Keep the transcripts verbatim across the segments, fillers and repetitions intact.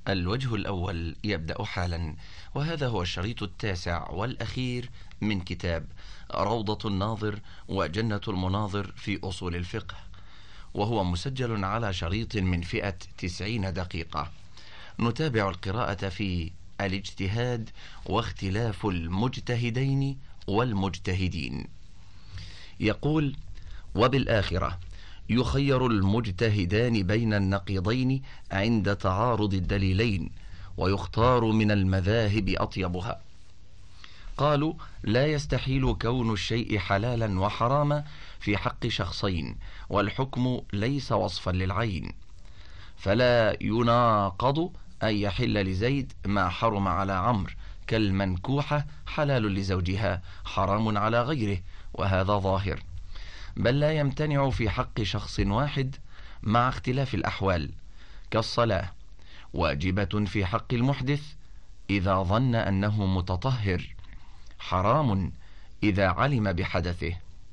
الوجه الأول يبدأ حالا، وهذا هو الشريط التاسع والأخير من كتاب روضة الناظر وجنة المناظر في أصول الفقه، وهو مسجل على شريط من فئة تسعين دقيقة. نتابع القراءة في الاجتهاد واختلاف المجتهدين والمجتهدين. يقول: وبالآخرة يخير المجتهدان بين النقيضين عند تعارض الدليلين، ويختار من المذاهب أطيبها. قالوا: لا يستحيل كون الشيء حلالا وحراما في حق شخصين، والحكم ليس وصفا للعين، فلا يناقض أن يحل لزيد ما حرم على عمرو، كالمنكوحة حلال لزوجها حرام على غيره، وهذا ظاهر. بل لا يمتنع في حق شخص واحد مع اختلاف الأحوال، كالصلاة واجبة في حق المحدث إذا ظن أنه متطهر، حرام إذا علم بحدثه.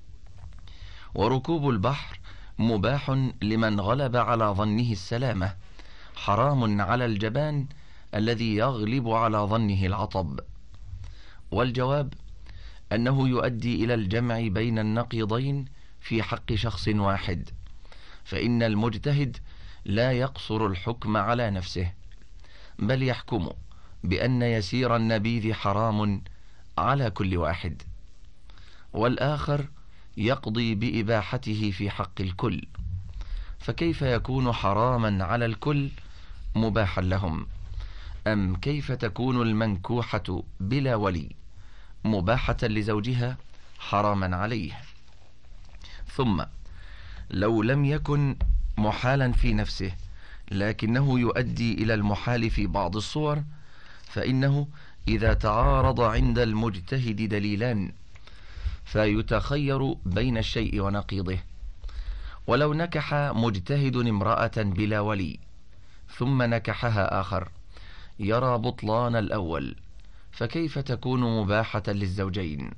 وركوب البحر مباح لمن غلب على ظنه السلامة، حرام على الجبان الذي يغلب على ظنه العطب. والجواب أنه يؤدي إلى الجمع بين النقيضين في حق شخص واحد، فإن المجتهد لا يقصر الحكم على نفسه، بل يحكم بأن يسير النبيذ حرام على كل واحد، والآخر يقضي بإباحته في حق الكل، فكيف يكون حراما على الكل مباحا لهم؟ أم كيف تكون المنكوحة بلا ولي مباحة لزوجها حراما عليه؟ ثم لو لم يكن محالا في نفسه لكنه يؤدي إلى المحال في بعض الصور، فإنه إذا تعارض عند المجتهد دليلان فيتخير بين الشيء ونقيضه. ولو نكح مجتهد امرأة بلا ولي ثم نكحها آخر، يرى بطلان الأول، فكيف تكون مباحة للزوجين؟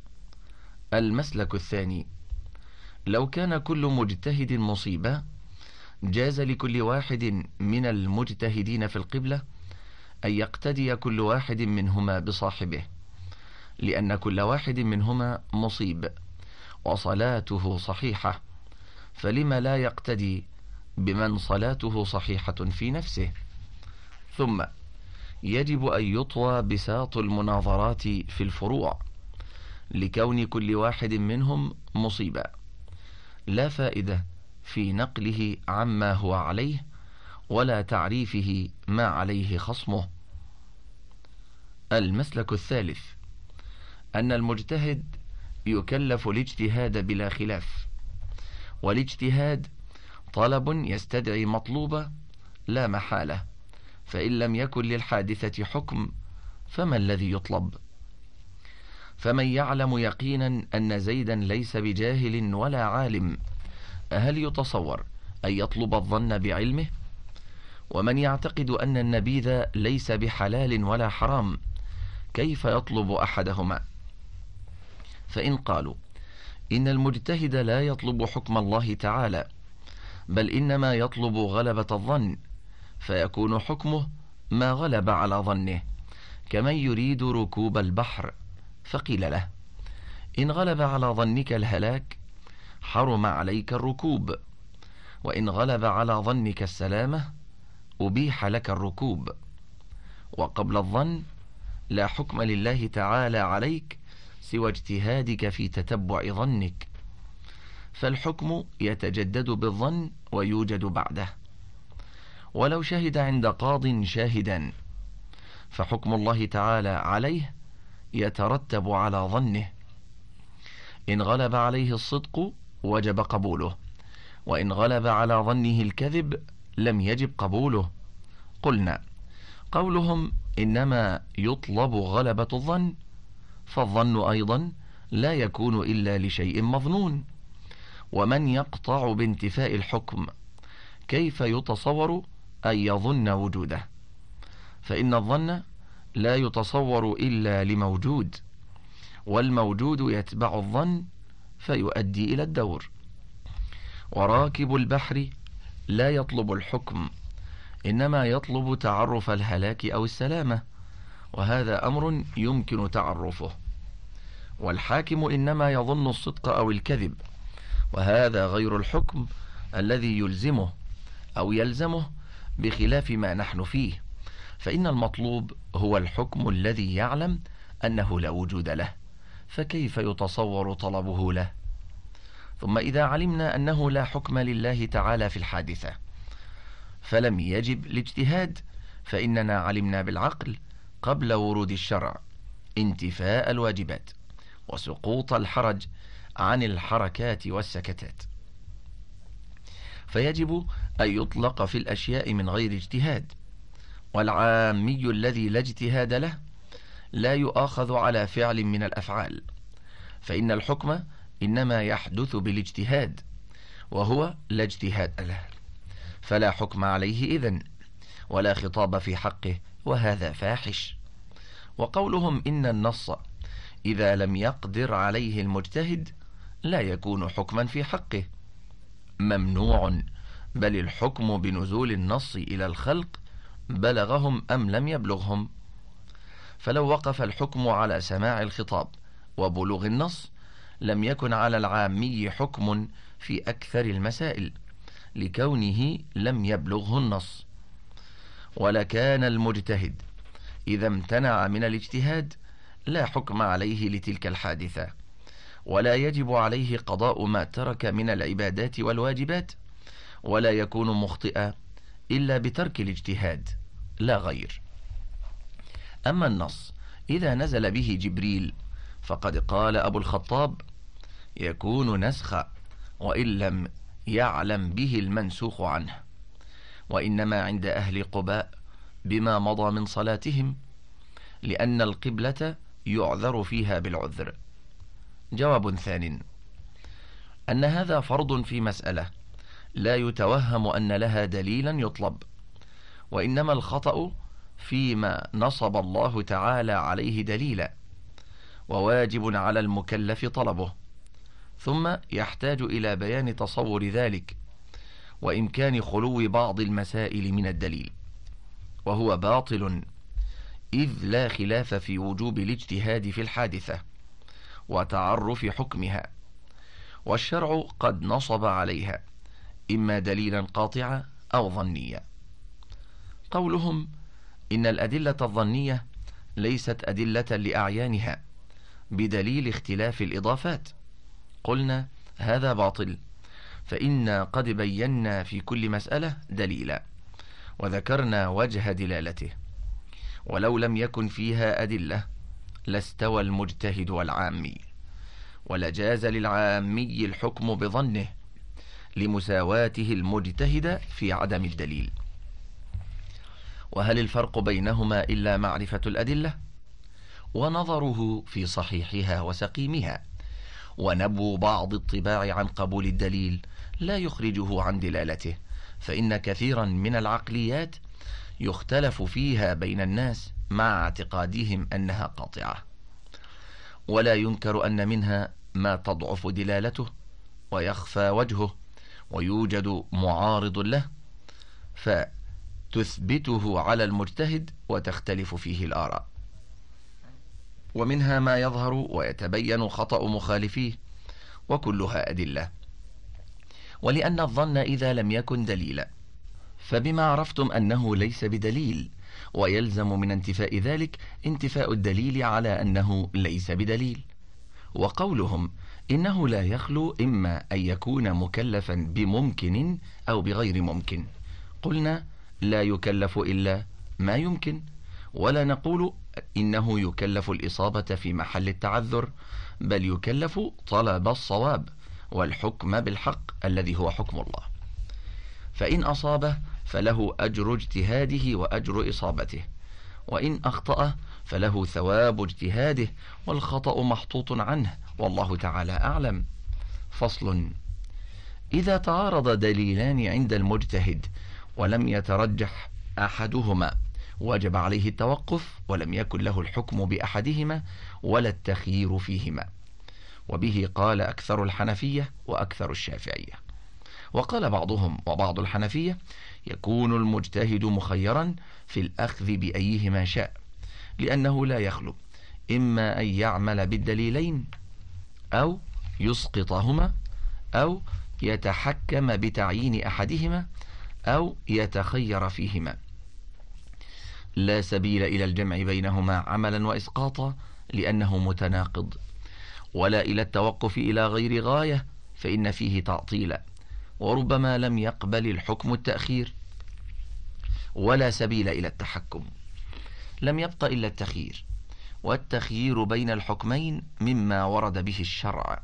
المسلك الثاني: لو كان كل مجتهد مصيبة، جاز لكل واحد من المجتهدين في القبلة أن يقتدي كل واحد منهما بصاحبه، لأن كل واحد منهما مصيب وصلاته صحيحة، فلما لا يقتدي بمن صلاته صحيحة في نفسه؟ ثم يجب أن يطوى بساط المناظرات في الفروع، لكون كل واحد منهم مصيبة، لا فائدة في نقله عما هو عليه ولا تعريفه ما عليه خصمه. المسلك الثالث: أن المجتهد يكلف الاجتهاد بلا خلاف، والاجتهاد طلب يستدعي مطلوبة لا محالة، فإن لم يكن للحادثة حكم فما الذي يطلب؟ فمن يعلم يقينا أن زيدا ليس بجاهل ولا عالم، هل يتصور أن يطلب الظن بعلمه؟ ومن يعتقد أن النبيذ ليس بحلال ولا حرام، كيف يطلب أحدهما؟ فإن قالوا إن المجتهد لا يطلب حكم الله تعالى، بل إنما يطلب غلبة الظن، فيكون حكمه ما غلب على ظنه، كمن يريد ركوب البحر، فقيل له: إن غلب على ظنك الهلاك حرم عليك الركوب، وإن غلب على ظنك السلامة أبيح لك الركوب. وقبل الظن لا حكم لله تعالى عليك سوى اجتهادك في تتبع ظنك، فالحكم يتجدد بالظن ويوجد بعده. ولو شهد عند قاض شاهدا، فحكم الله تعالى عليه يترتب على ظنه، إن غلب عليه الصدق وجب قبوله، وإن غلب على ظنه الكذب لم يجب قبوله. قلنا: قولهم إنما يطلب غلبة الظن، فالظن أيضا لا يكون إلا لشيء مظنون، ومن يقطع بانتفاء الحكم كيف يتصور أن يظن وجوده؟ فإن الظن لا يتصور إلا لموجود، والموجود يتبع الظن فيؤدي إلى الدور. وراكب البحر لا يطلب الحكم إنما يطلب تعرف الهلاك أو السلامة، وهذا أمر يمكن تعرفه. والحاكم إنما يظن الصدق أو الكذب، وهذا غير الحكم الذي يلزمه أو يلزمه بخلاف ما نحن فيه، فإن المطلوب هو الحكم الذي يعلم أنه لا وجود له، فكيف يتصور طلبه له؟ ثم إذا علمنا أنه لا حكم لله تعالى في الحادثة فلم يجب الاجتهاد، فإننا علمنا بالعقل قبل ورود الشرع انتفاء الواجبات وسقوط الحرج عن الحركات والسكتات، فيجب أن يطلق في الأشياء من غير اجتهاد. والعامي الذي لا اجتهاد له لا يؤاخذ على فعل من الأفعال، فإن الحكم إنما يحدث بالاجتهاد، وهو لا اجتهاد له، فلا حكم عليه إذن ولا خطاب في حقه، وهذا فاحش. وقولهم إن النص إذا لم يقدر عليه المجتهد لا يكون حكما في حقه ممنوع، بل الحكم بنزول النص إلى الخلق بلغهم أم لم يبلغهم. فلو وقف الحكم على سماع الخطاب وبلوغ النص لم يكن على العامي حكم في أكثر المسائل لكونه لم يبلغه النص، ولكان المجتهد إذا امتنع من الاجتهاد لا حكم عليه لتلك الحادثة، ولا يجب عليه قضاء ما ترك من العبادات والواجبات، ولا يكون مخطئا إلا بترك الاجتهاد لا غير. أما النص إذا نزل به جبريل فقد قال أبو الخطاب يكون نسخا وإن لم يعلم به المنسوخ عنه، وإنما عند أهل قباء بما مضى من صلاتهم، لأن القبلة يعذر فيها بالعذر. جواب ثان: أن هذا فرض في مسألة لا يتوهم أن لها دليلا يطلب، وإنما الخطأ فيما نصب الله تعالى عليه دليلا، وواجب على المكلف طلبه، ثم يحتاج إلى بيان تصور ذلك وإمكان خلو بعض المسائل من الدليل، وهو باطل، إذ لا خلاف في وجوب الاجتهاد في الحادثة وتعرف حكمها، والشرع قد نصب عليها إما دليلا قاطعا أو ظنيا. قولهم إن الأدلة الظنية ليست أدلة لأعيانها بدليل اختلاف الإضافات، قلنا هذا باطل، فإنا قد بينا في كل مسألة دليلا وذكرنا وجه دلالته، ولو لم يكن فيها أدلة لاستوى المجتهد والعامي، ولجاز للعامي الحكم بظنه لمساواته المجتهد في عدم الدليل. وهل الفرق بينهما إلا معرفة الأدلة ونظره في صحيحها وسقيمها، ونبو بعض الطباع عن قبول الدليل لا يخرجه عن دلالته، فإن كثيرا من العقليات يختلف فيها بين الناس مع اعتقادهم أنها قاطعة، ولا ينكر أن منها ما تضعف دلالته ويخفى وجهه ويوجد معارض له فتثبته على المجتهد وتختلف فيه الآراء، ومنها ما يظهر ويتبين خطأ مخالفيه، وكلها أدلة. ولأن الظن إذا لم يكن دليلا فبما عرفتم أنه ليس بدليل، ويلزم من انتفاء ذلك انتفاء الدليل على أنه ليس بدليل. وقولهم إنه لا يخلو إما أن يكون مكلفا بممكن أو بغير ممكن، قلنا لا يكلف إلا ما يمكن، ولا نقول إنه يكلف الإصابة في محل التعذر، بل يكلف طلب الصواب والحكم بالحق الذي هو حكم الله، فإن أصابه فله أجر اجتهاده وأجر إصابته، وإن أخطأ فله ثواب اجتهاده والخطأ محطوط عنه، والله تعالى أعلم. فصل: إذا تعارض دليلان عند المجتهد ولم يترجح أحدهما وجب عليه التوقف، ولم يكن له الحكم بأحدهما ولا التخيير فيهما، وبه قال أكثر الحنفية وأكثر الشافعية. وقال بعضهم وبعض الحنفية يكون المجتهد مخيرا في الأخذ بأيهما شاء، لأنه لا يخلو إما أن يعمل بالدليلين أو يسقطهما أو يتحكم بتعيين أحدهما أو يتخير فيهما. لا سبيل إلى الجمع بينهما عملا وإسقاطا لأنه متناقض، ولا إلى التوقف إلى غير غاية فإن فيه تعطيلا، وربما لم يقبل الحكم التأخير. ولا سبيل إلى التحكم، لم يبق إلا التخيير، والتخيير بين الحكمين مما ورد به الشرع.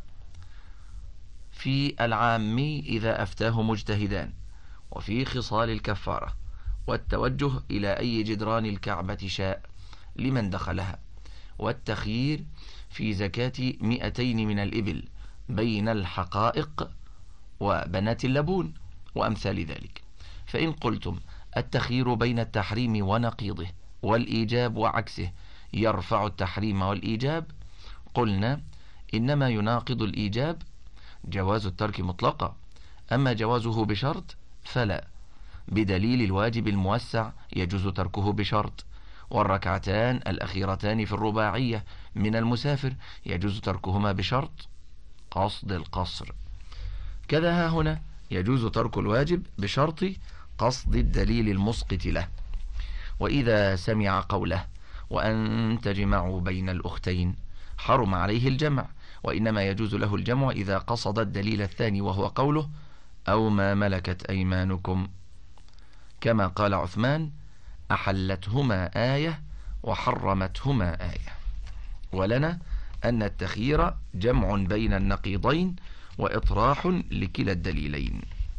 في العام إذا أفتاه مجتهدان، وفي خصال الكفارة، والتوجه إلى أي جدران الكعبة شاء لمن دخلها، والتخيير في زكاة مئتين من الإبل بين الحقائق وبنات اللبون وأمثال ذلك. فإن قلتم التخيير بين التحريم ونقيضه والإيجاب وعكسه يرفع التحريم والإيجاب، قلنا إنما يناقض الإيجاب جواز الترك مطلقا، أما جوازه بشرط فلا، بدليل الواجب الموسع يجوز تركه بشرط، والركعتان الأخيرتان في الرباعية من المسافر يجوز تركهما بشرط قصد القصر. كذا ها هنا يجوز ترك الواجب بشرط قصد الدليل المسقط له. وإذا سمع قوله وأن تجمعوا بين الأختين حرم عليه الجمع، وإنما يجوز له الجمع إذا قصد الدليل الثاني وهو قوله أو ما ملكت أيمانكم، كما قال عثمان أحلتهما آية وحرمتهما آية. ولنا أن التخيير جمع بين النقيضين وإطراح لكلا الدليلين،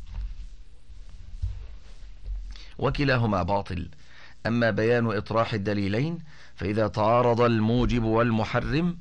وكلاهما باطل. أما بيان إطراح الدليلين فإذا تعارض الموجب والمحرم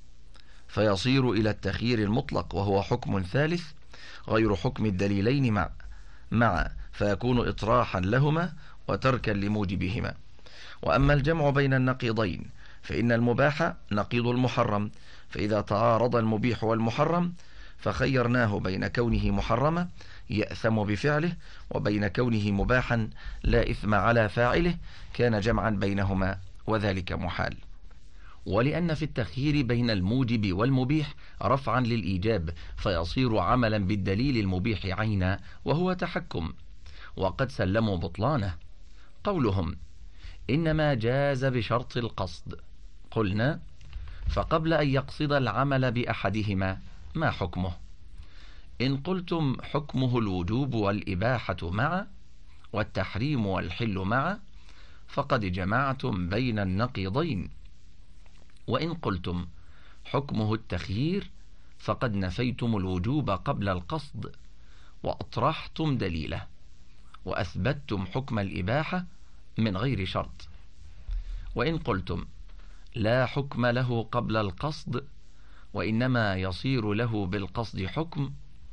فيصير إلى التخيير المطلق، وهو حكم ثالث غير حكم الدليلين مع مع فيكون إطراحا لهما وتركا لموجبهما. وأما الجمع بين النقيضين فإن المباح نقيض المحرم، فإذا تعارض المبيح والمحرم فخيرناه بين كونه محرما يأثم بفعله وبين كونه مباحا لا إثم على فاعله، كان جمعا بينهما وذلك محال. ولأن في التخيير بين الموجب والمبيح رفعا للإيجاب فيصير عملا بالدليل المبيح عينا وهو تحكم، وقد سلموا بطلانه. قولهم إنما جاز بشرط القصد، قلنا فقبل أن يقصد العمل بأحدهما ما حكمه؟ إن قلتم حكمه الوجوب والإباحة معا والتحريم والحل معا فقد جمعتم بين النقيضين، وإن قلتم حكمه التخيير فقد نفيتم الوجوب قبل القصد وأطرحتم دليله وأثبتتم حكم الإباحة من غير شرط. وإن قلتم لا حكم له قبل القصد وإنما يصير له بالقصد حكم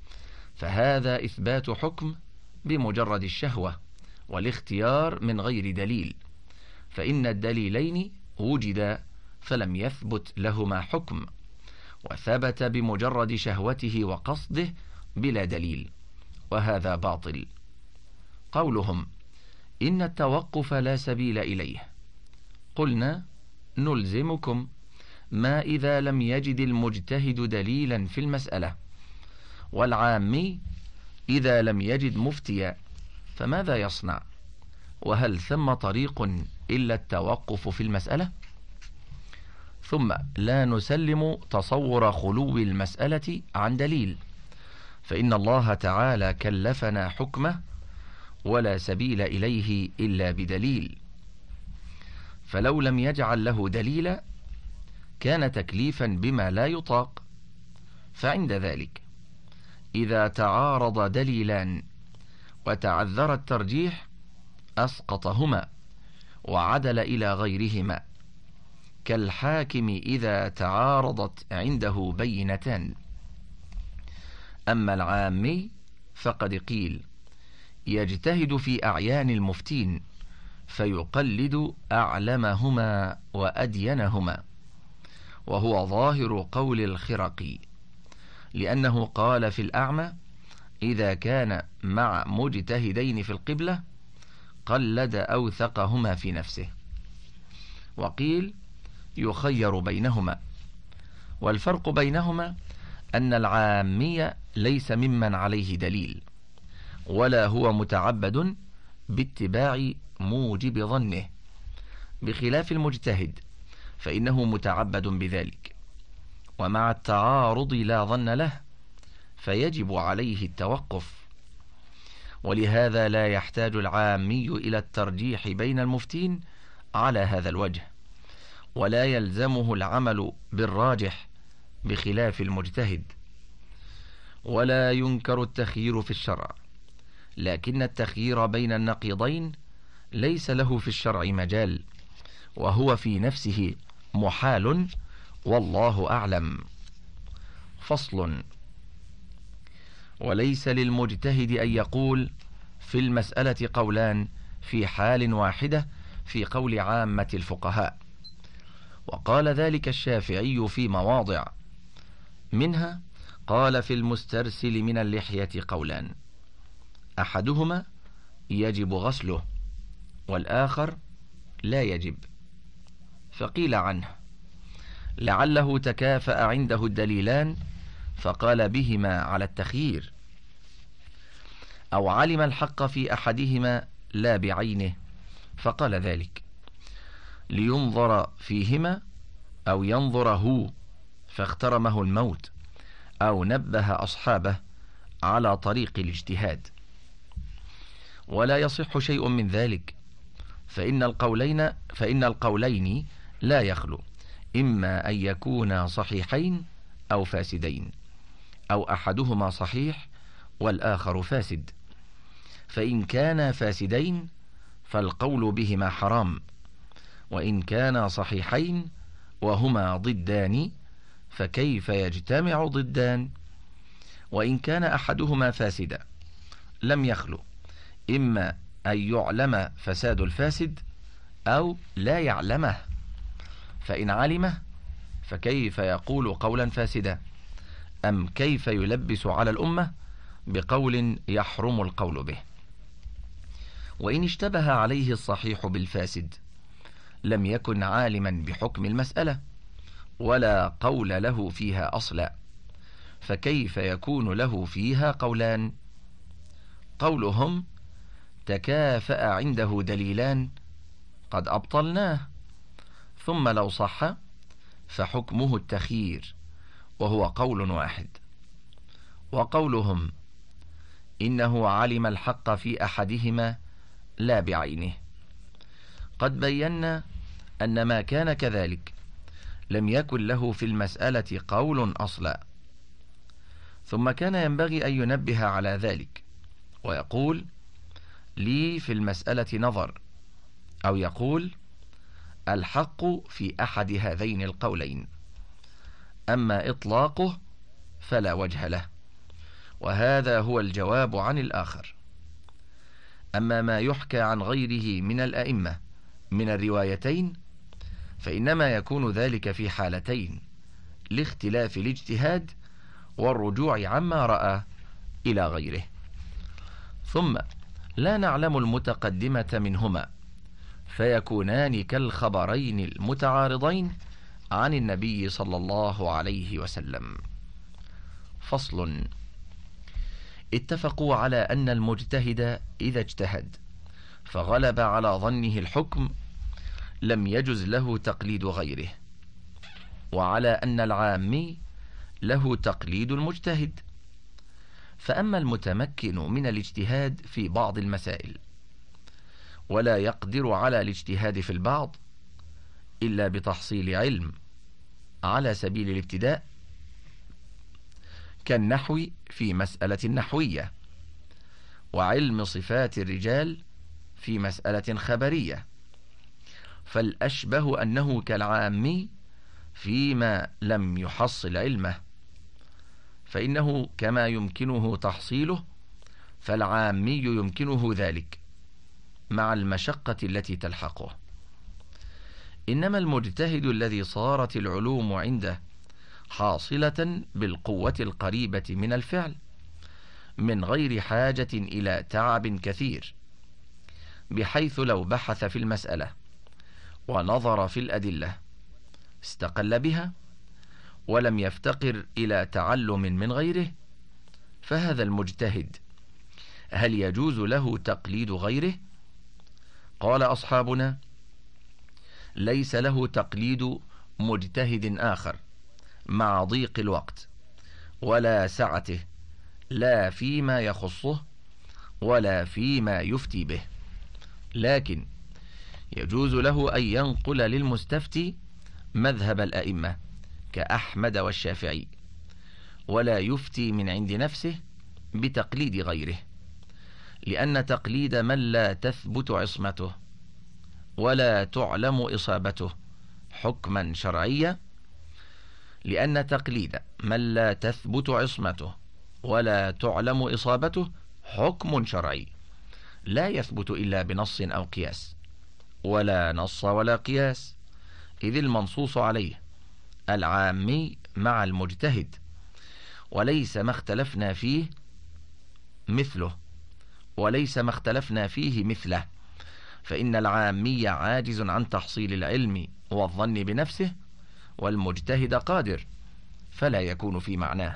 فهذا إثبات حكم بمجرد الشهوة والاختيار من غير دليل، فإن الدليلين وجدا فلم يثبت لهما حكم، وثبت بمجرد شهوته وقصده بلا دليل، وهذا باطل. قولهم إن التوقف لا سبيل إليه، قلنا نلزمكم ما إذا لم يجد المجتهد دليلا في المسألة، والعامي إذا لم يجد مفتيا فماذا يصنع؟ وهل ثم طريق إلا التوقف في المسألة؟ ثم لا نسلم تصور خلو المسألة عن دليل، فإن الله تعالى كلفنا حكمه ولا سبيل إليه إلا بدليل، فلو لم يجعل له دليلا كان تكليفا بما لا يطاق. فعند ذلك إذا تعارض دليلان وتعذر الترجيح أسقطهما وعدل إلى غيرهما، كالحاكم إذا تعارضت عنده بينتان. أما العامي فقد قيل يجتهد في أعيان المفتين فيقلد أعلمهما وأدينهما، وهو ظاهر قول الخرقي، لأنه قال في الأعمى إذا كان مع مجتهدين في القبلة قلد أوثقهما في نفسه. وقيل يخير بينهما، والفرق بينهما أن العامي ليس ممن عليه دليل، ولا هو متعبد باتباع موجب ظنه، بخلاف المجتهد فإنه متعبد بذلك، ومع التعارض لا ظن له فيجب عليه التوقف. ولهذا لا يحتاج العامي إلى الترجيح بين المفتين على هذا الوجه، ولا يلزمه العمل بالراجح بخلاف المجتهد. ولا ينكر التخيير في الشرع، لكن التخيير بين النقيضين ليس له في الشرع مجال، وهو في نفسه محال، والله أعلم. فصل. وليس للمجتهد أن يقول في المسألة قولان في حال واحدة في قول عامة الفقهاء، وقال ذلك الشافعي في مواضع، منها قال في المسترسل من اللحية قولان، أحدهما يجب غسله، والآخر لا يجب. فقيل عنه لعله تكافأ عنده الدليلان فقال بهما على التخيير، أو علم الحق في أحدهما لا بعينه فقال ذلك، لينظر فيهما أو ينظر هو فاخترمه الموت، أو نبه أصحابه على طريق الاجتهاد. ولا يصح شيء من ذلك، فإن القولين فإن القولين لا يخلو إما أن يكونا صحيحين أو فاسدين، أو أحدهما صحيح والآخر فاسد. فإن كانا فاسدين فالقول بهما حرام، وإن كانا صحيحين وهما ضدان فكيف يجتمع ضدان؟ وإن كان أحدهما فاسدا لم يخلو إما أن يعلم فساد الفاسد أو لا يعلمه، فإن علمه فكيف يقول قولا فاسدا؟ أم كيف يلبس على الأمة بقول يحرم القول به؟ وإن اشتبه عليه الصحيح بالفاسد لم يكن عالما بحكم المسألة ولا قول له فيها أصلا، فكيف يكون له فيها قولان؟ قولهم تكافأ عنده دليلان قد أبطلناه، ثم لو صح فحكمه التخيير، وهو قول واحد. وقولهم إنه علم الحق في أحدهما لا بعينه، قد بينا أن ما كان كذلك لم يكن له في المسألة قول أصلا، ثم كان ينبغي أن ينبه على ذلك ويقول لي في المسألة نظر، أو يقول الحق في أحد هذين القولين، أما إطلاقه فلا وجه له، وهذا هو الجواب عن الآخر. أما ما يحكى عن غيره من الأئمة من الروايتين فإنما يكون ذلك في حالتين، لاختلاف الاجتهاد والرجوع عما رأى إلى غيره. ثم لا نعلم المتقدمة منهما، فيكونان كالخبرين المتعارضين عن النبي صلى الله عليه وسلم. فصل. اتفقوا على أن المجتهد إذا اجتهد فغلب على ظنه الحكم لم يجز له تقليد غيره، وعلى أن العامي له تقليد المجتهد. فأما المتمكن من الاجتهاد في بعض المسائل ولا يقدر على الاجتهاد في البعض إلا بتحصيل علم على سبيل الابتداء، كالنحو في مسألة نحوية، وعلم صفات الرجال في مسألة خبرية، فالأشبه أنه كالعامي فيما لم يحصل علمه، فإنه كما يمكنه تحصيله فالعامي يمكنه ذلك مع المشقة التي تلحقه. إنما المجتهد الذي صارت العلوم عنده حاصلة بالقوة القريبة من الفعل من غير حاجة إلى تعب كثير، بحيث لو بحث في المسألة ونظر في الأدلة استقل بها ولم يفتقر إلى تعلم من غيره، فهذا المجتهد هل يجوز له تقليد غيره؟ قال أصحابنا: ليس له تقليد مجتهد آخر مع ضيق الوقت ولا سعته، لا فيما يخصه ولا فيما يفتي به، لكن يجوز له أن ينقل للمستفتي مذهب الأئمة كأحمد والشافعي، ولا يفتي من عند نفسه بتقليد غيره، لأن تقليد من لا تثبت عصمته ولا تعلم إصابته حكما شرعيا لأن تقليد من لا تثبت عصمته ولا تعلم إصابته حكم شرعي لا يثبت إلا بنص أو قياس، ولا نص ولا قياس، إذ المنصوص عليه العامي مع المجتهد، وليس ما اختلفنا فيه مثله وليس ما اختلفنا فيه مثله، فإن العامي عاجز عن تحصيل العلم والظن بنفسه، والمجتهد قادر، فلا يكون في معناه.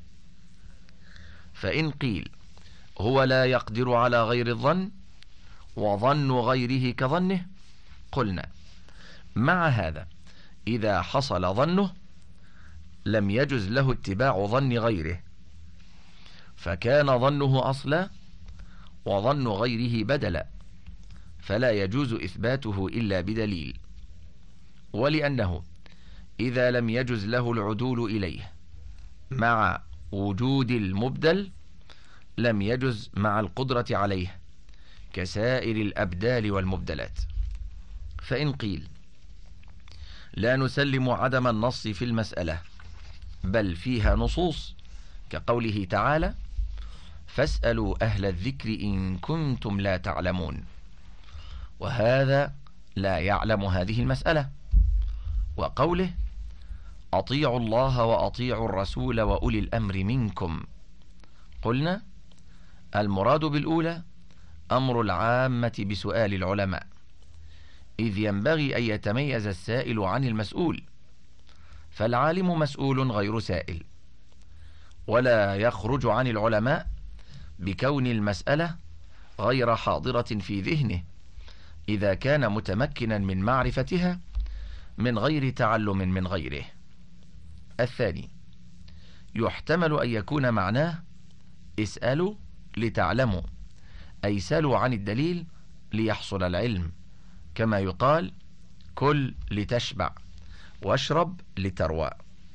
فإن قيل هو لا يقدر على غير الظن وظن غيره كظنه، قلنا: مع هذا إذا حصل ظنه لم يجز له اتباع ظن غيره، فكان ظنه أصلا وظن غيره بدلا، فلا يجوز إثباته إلا بدليل. ولأنه إذا لم يجز له العدول إليه مع وجود المبدل لم يجز مع القدرة عليه كسائر الأبدال والمبدلات. فإن قيل لا نسلم عدم النص في المسألة بل فيها نصوص، كقوله تعالى: فاسألوا أهل الذكر إن كنتم لا تعلمون، وهذا لا يعلم هذه المسألة، وقوله: أطيعوا الله وأطيعوا الرسول وأولي الأمر منكم، قلنا: المراد بالأولى أمر العامة بسؤال العلماء، إذ ينبغي أن يتميز السائل عن المسؤول، فالعالم مسؤول غير سائل، ولا يخرج عن العلماء بكون المسألة غير حاضرة في ذهنه إذا كان متمكنا من معرفتها من غير تعلم من غيره. الثاني يحتمل أن يكون معناه اسألوا لتعلموا، أي سلوا عن الدليل ليحصل العلم، كما يقال: كل لتشبع واشرب لتروى.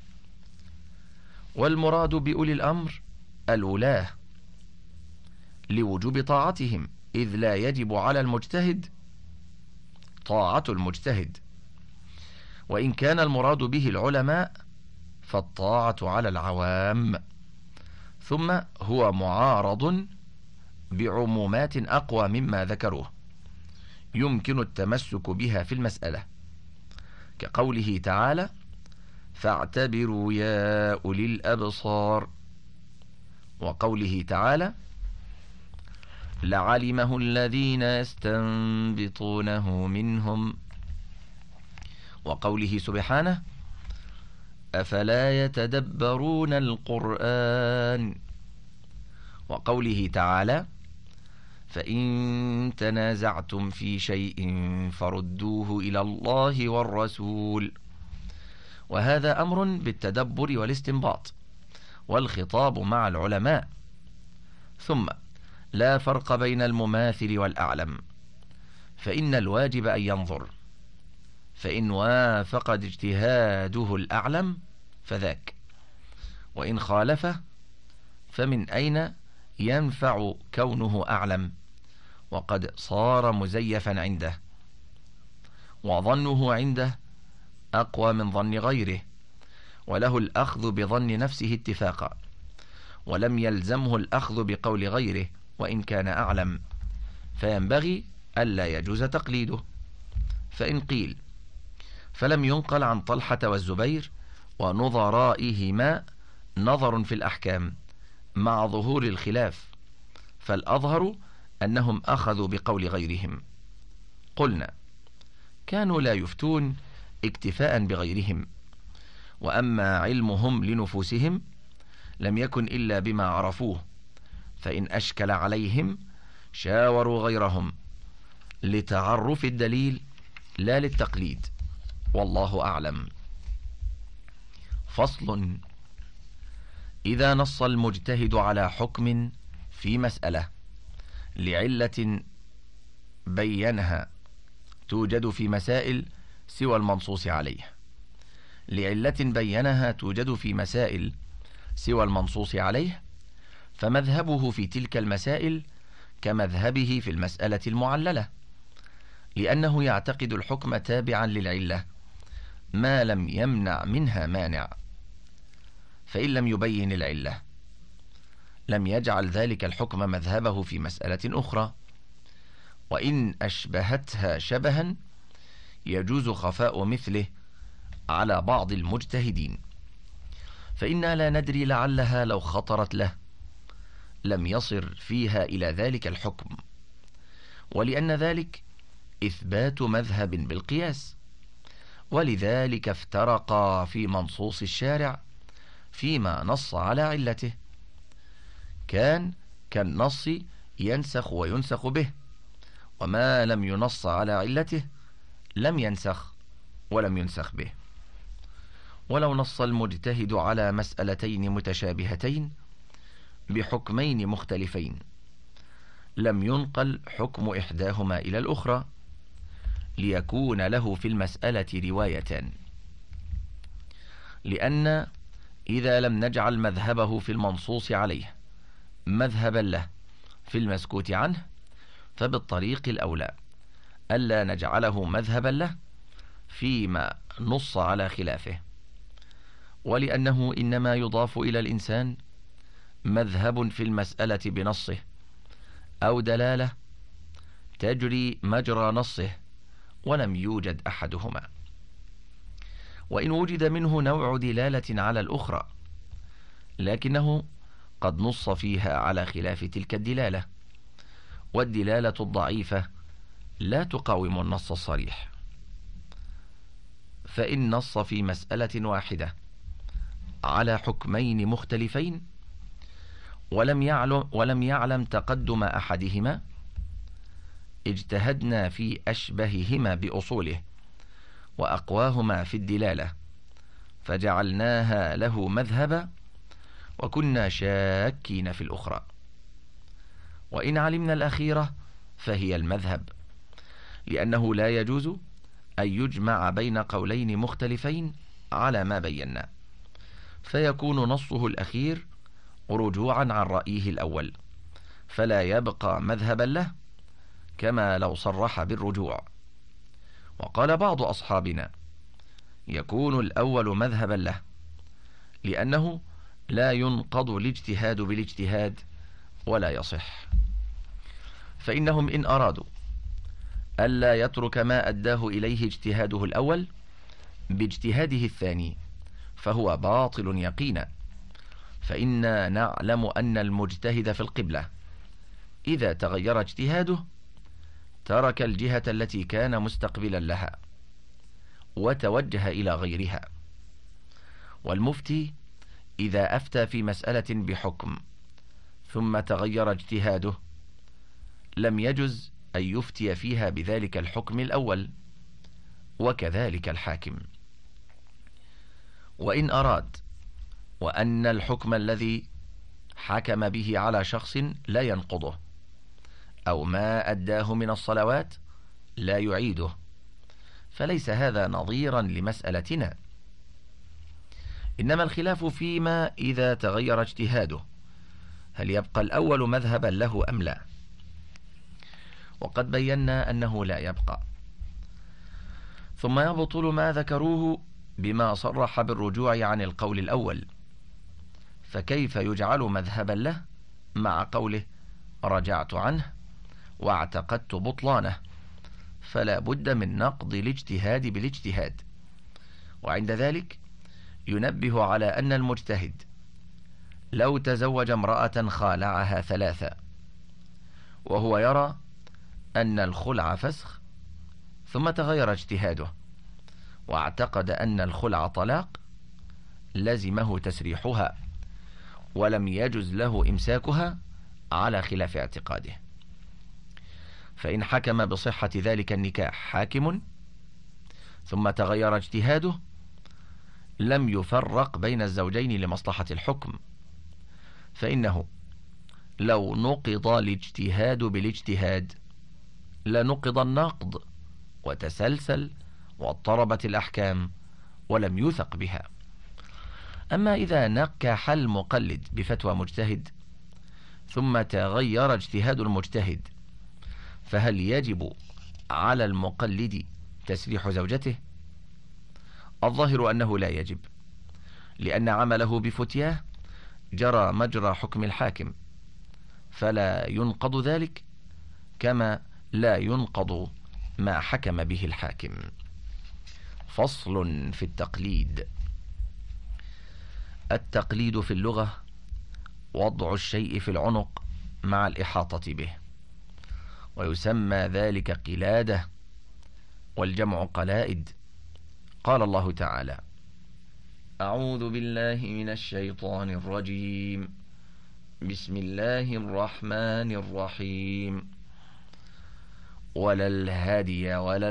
والمراد بأولي الأمر الولاة لوجوب طاعتهم، إذ لا يجب على المجتهد طاعة المجتهد، وإن كان المراد به العلماء فالطاعة على العوام. ثم هو معارض بعمومات أقوى مما ذكروه يمكن التمسك بها في المسألة، كقوله تعالى: فاعتبروا يا أولي الأبصار، وقوله تعالى: لعلمه الذين يستنبطونه منهم، وقوله سبحانه: أفلا يتدبرون القرآن، وقوله تعالى: فإن تنازعتم في شيء فردوه إلى الله والرسول. وهذا أمر بالتدبر والاستنباط، والخطاب مع العلماء. ثم لا فرق بين المماثل والأعلم، فإن الواجب أن ينظر، فإن وافق اجتهاده الأعلم فذاك، وإن خالفه فمن أين ينفع كونه أعلم وقد صار مزيفا عنده، وظنه عنده أقوى من ظن غيره، وله الأخذ بظن نفسه اتفاقا، ولم يلزمه الأخذ بقول غيره وإن كان أعلم، فينبغي ألا يجوز تقليده. فإن قيل فلم ينقل عن طلحة والزبير ونظرائهما نظر في الأحكام مع ظهور الخلاف، فالأظهر أنهم أخذوا بقول غيرهم. قلنا: كانوا لا يفتون اكتفاء بغيرهم، وأما علمهم لنفوسهم لم يكن إلا بما عرفوه، فإن أشكل عليهم شاوروا غيرهم لتعرف الدليل لا للتقليد، والله أعلم. فصل: إذا نص المجتهد على حكم في مسألة لعلة بينها توجد في مسائل سوى المنصوص عليه لعلة بينها توجد في مسائل سوى المنصوص عليه فمذهبه في تلك المسائل كمذهبه في المسألة المعللة، لأنه يعتقد الحكم تابعا للعلة ما لم يمنع منها مانع، فإن لم يبين العلة لم يجعل ذلك الحكم مذهبه في مسألة أخرى، وإن أشبهتها شبها يجوز خفاء مثله على بعض المجتهدين، فإنا لا ندري لعلها لو خطرت له لم يصر فيها إلى ذلك الحكم، ولأن ذلك إثبات مذهب بالقياس، ولذلك افترقا في منصوص الشارع فيما نص على علته، كان كالنص ينسخ وينسخ به، وما لم ينص على علته لم ينسخ ولم ينسخ به. ولو نص المجتهد على مسألتين متشابهتين بحكمين مختلفين لم ينقل حكم إحداهما إلى الأخرى ليكون له في المسألة روايتان، لأن إذا لم نجعل مذهبه في المنصوص عليه مذهبا له في المسكوت عنه فبالطريق الأولى ألا نجعله مذهبا له فيما نص على خلافه، ولأنه إنما يضاف إلى الإنسان مذهب في المسألة بنصه أو دلالة تجري مجرى نصه ولم يوجد أحدهما، وإن وجد منه نوع دلالة على الأخرى لكنه قد نص فيها على خلاف تلك الدلالة، والدلالة الضعيفة لا تقاوم النص الصريح، فإن نص في مسألة واحدة على حكمين مختلفين ولم يعلم, ولم يعلم تقدم أحدهما اجتهدنا في أشبههما بأصوله وأقواهما في الدلالة فجعلناها له مذهبا وكنا شاكين في الأخرى، وإن علمنا الأخيرة فهي المذهب، لأنه لا يجوز أن يجمع بين قولين مختلفين على ما بينا، فيكون نصه الأخير رجوعا عن رأيه الأول فلا يبقى مذهبا له كما لو صرح بالرجوع. وقال بعض أصحابنا: يكون الأول مذهبا له لأنه لا ينقض الاجتهاد بالاجتهاد ولا يصح، فإنهم إن أرادوا ألا يترك ما أداه إليه اجتهاده الأول باجتهاده الثاني فهو باطل يقينا، فإنا نعلم أن المجتهد في القبلة إذا تغير اجتهاده ترك الجهة التي كان مستقبلا لها وتوجه إلى غيرها، والمفتي إذا أفتى في مسألة بحكم ثم تغير اجتهاده لم يجز أن يفتي فيها بذلك الحكم الأول، وكذلك الحاكم. وإن أراد وأن الحكم الذي حكم به على شخص لا ينقضه أو ما أداه من الصلوات لا يعيده فليس هذا نظيرا لمسألتنا، إنما الخلاف فيما إذا تغير اجتهاده هل يبقى الأول مذهبا له أم لا، وقد بينا أنه لا يبقى. ثم يبطل ما ذكروه بما صرح بالرجوع عن القول الأول، فكيف يجعل مذهبا له مع قوله رجعت عنه واعتقدت بطلانه، فلا بد من نقض الاجتهاد لو تزوج امرأة خالعها ثلاثة وهو يرى أن الخلع فسخ، ثم تغير اجتهاده واعتقد أن الخلع طلاق، لزمه تسريحها ولم يجز له إمساكها على خلاف اعتقاده. فإن حكم بصحة ذلك النكاح حاكم ثم تغير اجتهاده لم يفرق بين الزوجين لمصلحة الحكم، فإنه لو نقض الاجتهاد بالاجتهاد لنقض النقض وتسلسل واضطربت الأحكام ولم يوثق بها. أما إذا نكح المقلد بفتوى مجتهد ثم تغير اجتهاد المجتهد، فهل يجب على المقلد تسريح زوجته؟ الظاهر أنه لا يجب، لأن عمله بفتياه جرى مجرى حكم الحاكم، فلا ينقض ذلك كما لا ينقض ما حكم به الحاكم. فصل في التقليد. التقليد في اللغة وضع الشيء في العنق مع الإحاطة به، ويسمى ذلك قلادة، والجمع قلائد. قال الله تعالى: أعوذ بالله من الشيطان الرجيم، بسم الله الرحمن الرحيم، ولا الهدي ولا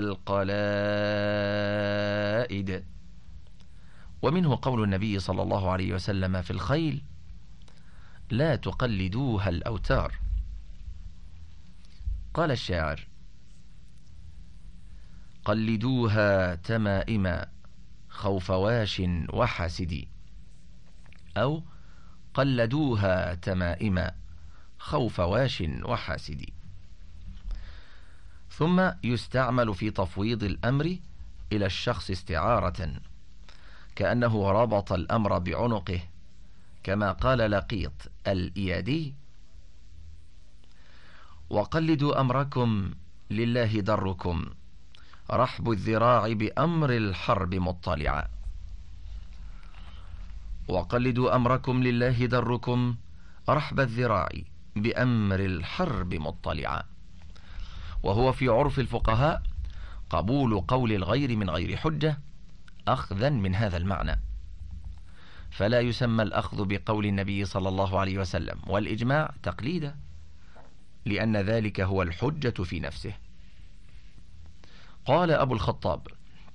القلائد. ومنه قول النبي صلى الله عليه وسلم في الخيل: لا تقلدوها الأوتار. قال الشاعر: قلدوها تمائما خوف واش وحاسد، أو قلدوها تمائما خوف واش وحاسد. ثم يستعمل في تفويض الأمر إلى الشخص استعارة، كأنه ربط الأمر بعنقه، كما قال لقيط الإيادي: وقلدوا أمركم لله دركم، رحب الذراع بأمر الحرب مطلعا. وقلدوا أمركم لله دركم، رحب الذراع بأمر الحرب مطلعا. وهو في عرف الفقهاء قبول قول الغير من غير حجة أخذا من هذا المعنى، فلا يسمى الأخذ بقول النبي صلى الله عليه وسلم والإجماع تقليدا، لأن ذلك هو الحجة في نفسه. قال أبو الخطاب: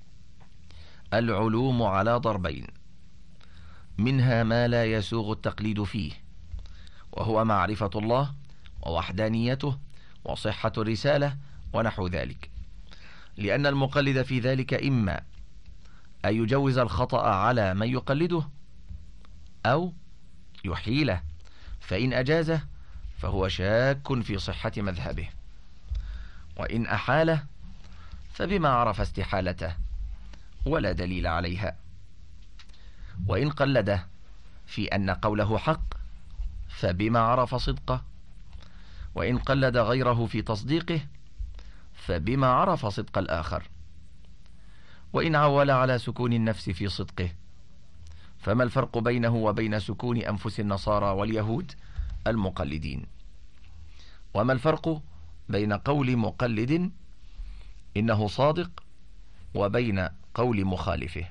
العلوم على ضربين، منها ما لا يسوغ التقليد فيه، وهو معرفة الله ووحدانيته وصحة الرسالة ونحو ذلك، لأن المقلد في ذلك إما أن يجوز الخطأ على من يقلده أو يحيله، فإن أجازه فهو شاك في صحة مذهبه، وإن أحاله فبما عرف استحالته ولا دليل عليها، وإن قلده في أن قوله حق فبما عرف صدقه، وإن قلد غيره في تصديقه فبما عرف صدق الآخر، وإن عول على سكون النفس في صدقه فما الفرق بينه وبين سكون أنفس النصارى واليهود المقلدين؟ وما الفرق بين قول مقلد إنه صادق وبين قول مخالفه؟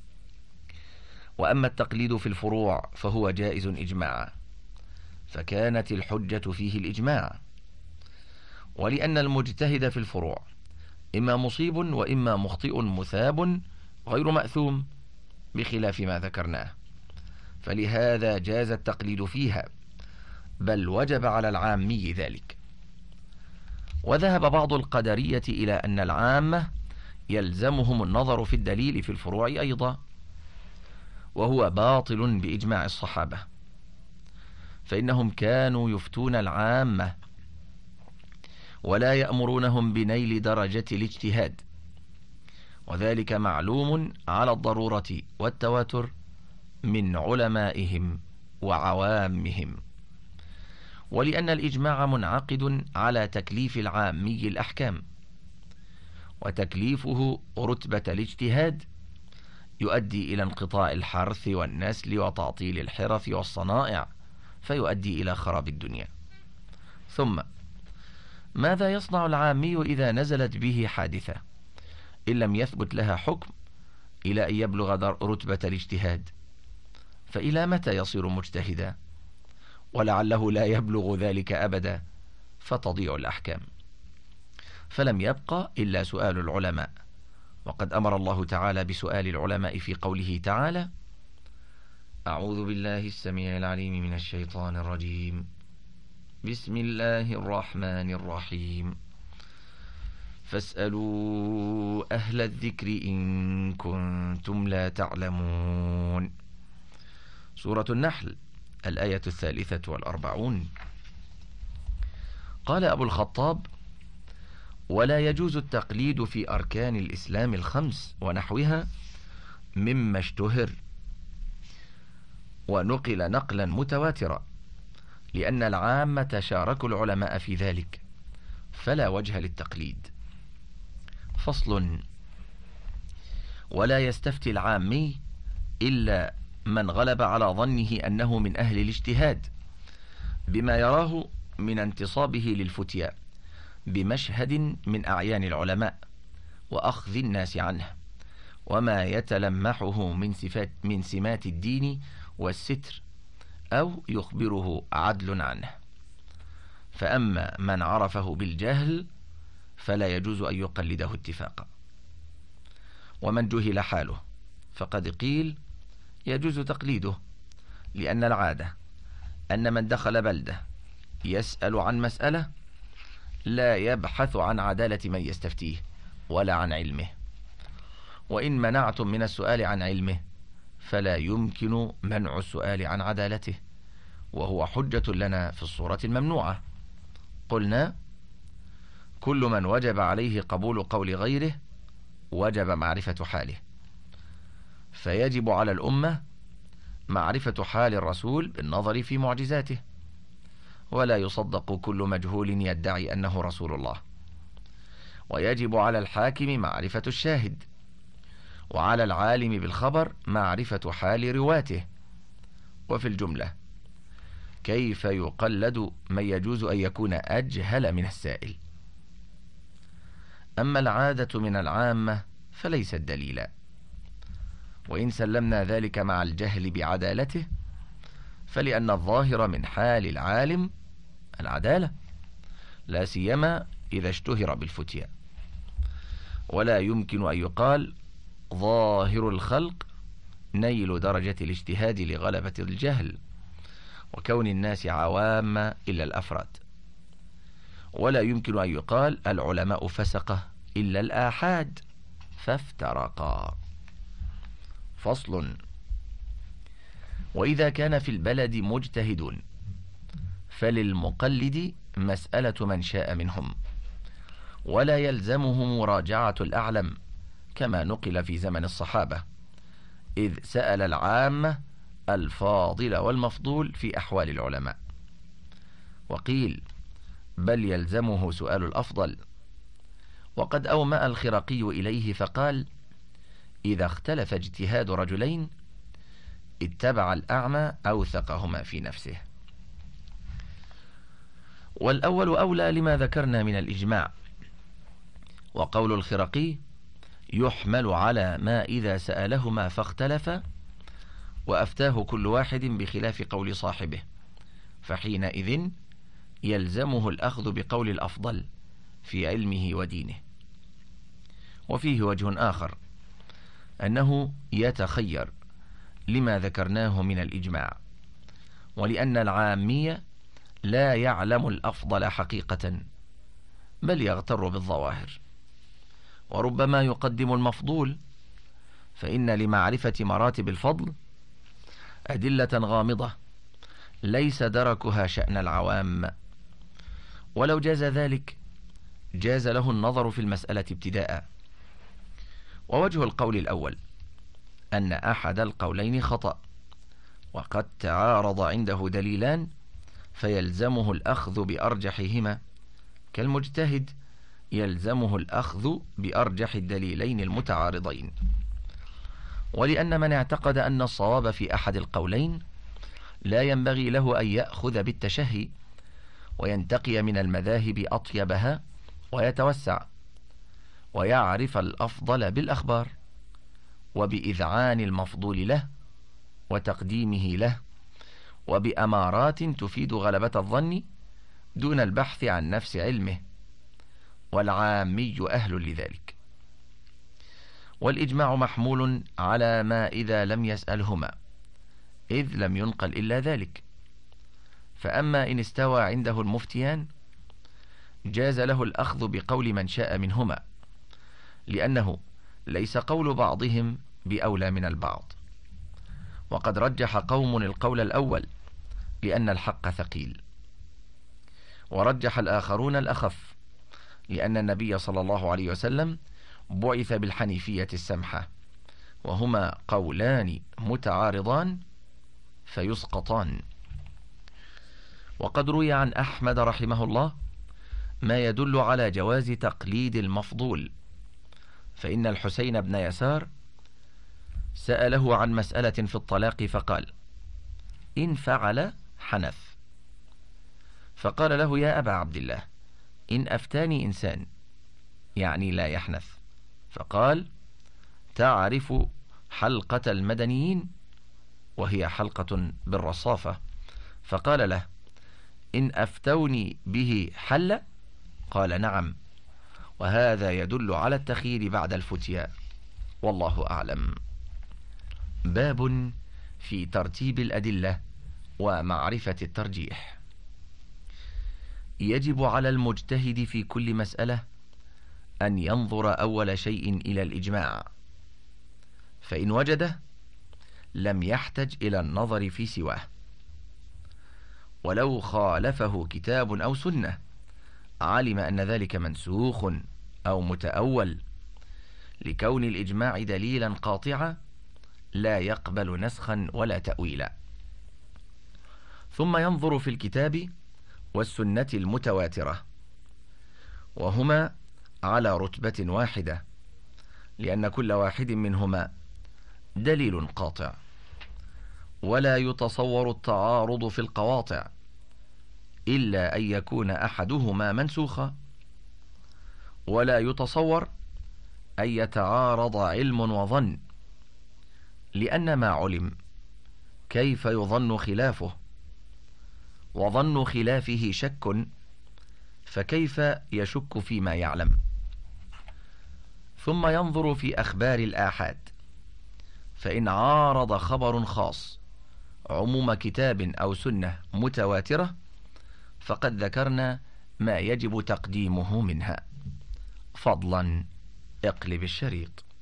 وأما التقليد في الفروع فهو جائز إجماعا، فكانت الحجة فيه الإجماع، ولأن المجتهد في الفروع إما مصيب وإما مخطئ مثاب غير مأثوم، بخلاف ما ذكرناه، فلهذا جاز التقليد فيها، بل وجب على العامي ذلك. وذهب بعض القدرية إلى أن العامة يلزمهم النظر في الدليل في الفروع أيضا، وهو باطل بإجماع الصحابة، فإنهم كانوا يفتون العامة ولا يأمرونهم بنيل درجة الاجتهاد، وذلك معلوم على الضرورة والتواتر من علمائهم وعوامهم. ولأن الإجماع منعقد على تكليف العامي الأحكام، وتكليفه رتبة الاجتهاد يؤدي إلى انقطاع الحرث والنسل وتعطيل الحرث والصنائع فيؤدي إلى خراب الدنيا. ثم ماذا يصنع العامي إذا نزلت به حادثة إن لم يثبت لها حكم إلى أن يبلغ رتبة الاجتهاد؟ فإلى متى يصير مجتهدا؟ ولعله لا يبلغ ذلك أبدا، فتضيع الأحكام. فلم يبقى إلا سؤال العلماء، وقد أمر الله تعالى بسؤال العلماء في قوله تعالى: أعوذ بالله السميع العليم من الشيطان الرجيم، بسم الله الرحمن الرحيم، فاسألوا أهل الذكر إن كنتم لا تعلمون. سورة النحل، الآية الثالثة والأربعون. قال أبو الخطاب: ولا يجوز التقليد في أركان الإسلام الخمس ونحوها مما اشتهر ونقل نقلا متواترا، لأن العامة شاركوا العلماء في ذلك، فلا وجه للتقليد. فصل: ولا يستفتي العامي إلا من غلب على ظنه أنه من أهل الاجتهاد بما يراه من انتصابه للفتيا بمشهد من أعيان العلماء وأخذ الناس عنه، وما يتلمحه من صفات من سمات الدين والستر، أو يخبره عدل عنه. فأما من عرفه بالجهل فلا يجوز أن يقلده اتفاقا. ومن جهل حاله فقد قيل يجوز تقليده، لأن العادة أن من دخل بلدة يسأل عن مسألة لا يبحث عن عدالة من يستفتيه ولا عن علمه، وإن منعتم من السؤال عن علمه فلا يمكن منع السؤال عن عدالته، وهو حجة لنا في الصورة الممنوعة. قلنا: كل من وجب عليه قبول قول غيره وجب معرفة حاله، فيجب على الأمة معرفة حال الرسول بالنظر في معجزاته، ولا يصدق كل مجهول يدعي أنه رسول الله. ويجب على الحاكم معرفة الشاهد، وعلى العالم بالخبر معرفة حال رواته. وفي الجملة، كيف يقلد من يجوز أن يكون أجهل من السائل؟ أما العادة من العامة فليست دليلا، وإن سلمنا ذلك مع الجهل بعدالته فلأن الظاهر من حال العالم العدالة، لا سيما إذا اشتهر بالفتيا. ولا يمكن أن يقال ظاهر الخلق نيل درجة الاجتهاد لغلبة الجهل وكون الناس عوام إلا الأفراد. ولا يمكن أن يقال العلماء فسقة إلا الآحاد فافترقا. فصل: وإذا كان في البلد مجتهدون فللمقلد مسألة من شاء منهم، ولا يلزمه مراجعة الأعلم، كما نقل في زمن الصحابة، إذ سأل العامة الفاضل والمفضول في أحوال العلماء. وقيل بل يلزمه سؤال الأفضل. وقد أومأ الخرقي إليه فقال: إذا اختلف اجتهاد رجلين اتبع الأعمى أوثقهما في نفسه. والأول أولى لما ذكرنا من الإجماع. وقول الخرقي يحمل على ما إذا سألهما فاختلفا وأفتاه كل واحد بخلاف قول صاحبه، فحينئذ يلزمه الأخذ بقول الأفضل في علمه ودينه. وفيه وجه آخر، أنه يتخير لما ذكرناه من الإجماع، ولأن العامية لا يعلم الأفضل حقيقة، بل يغتر بالظواهر، وربما يقدم المفضول، فإن لمعرفة مراتب الفضل أدلة غامضة ليس دركها شأن العوام. ولو جاز ذلك جاز له النظر في المسألة ابتداء. ووجه القول الأول أن أحد القولين خطأ، وقد تعارض عنده دليلان فيلزمه الأخذ بأرجحهما، كالمجتهد يلزمه الأخذ بأرجح الدليلين المتعارضين. ولأن من اعتقد أن الصواب في أحد القولين لا ينبغي له أن يأخذ بالتشهي وينتقي من المذاهب أطيبها ويتوسع، ويعرف الأفضل بالأخبار وبإذعان المفضول له وتقديمه له، وبأمارات تفيد غلبة الظن دون البحث عن نفس علمه، والعامي أهل لذلك. والإجماع محمول على ما إذا لم يسألهما، إذ لم ينقل إلا ذلك. فأما إن استوى عنده المفتيان جاز له الأخذ بقول من شاء منهما، لأنه ليس قول بعضهم بأولى من البعض. وقد رجح قوم القول الأول لأن الحق ثقيل، ورجح الآخرون الأخف لأن النبي صلى الله عليه وسلم بعث بالحنيفية السمحة، وهما قولان متعارضان فيسقطان. وقد روي عن أحمد رحمه الله ما يدل على جواز تقليد المفضول، فإن الحسين بن يسار سأله عن مسألة في الطلاق فقال: إن فعل حنث، فقال له: يا أبا عبد الله، إن أفتاني إنسان يعني لا يحنث، فقال: تعرف حلقة المدنيين، وهي حلقة بالرصافة، فقال له: إن أفتوني به حل؟ قال: نعم. وهذا يدل على التخيير بعد الفتيا، والله أعلم. باب في ترتيب الأدلة ومعرفة الترجيح. يجب على المجتهد في كل مسألة أن ينظر أول شيء إلى الإجماع، فإن وجده لم يحتج إلى النظر في سواه، ولو خالفه كتاب أو سنة علم أن ذلك منسوخ أو متأول، لكون الإجماع دليلا قاطعا لا يقبل نسخا ولا تأويلا. ثم ينظر في الكتاب والسنة المتواترة، وهما على رتبة واحدة، لأن كل واحد منهما دليل قاطع، ولا يتصور التعارض في القواطع إلا أن يكون أحدهما منسوخا، ولا يتصور أن يتعارض علم وظن، لأن ما علم كيف يظن خلافه، وظن خلافه شك، فكيف يشك فيما يعلم. ثم ينظر في أخبار الآحاد، فإن عارض خبر خاص عموم كتاب أو سنة متواترة فقد ذكرنا ما يجب تقديمه منها. فضلا اقلب الشريط.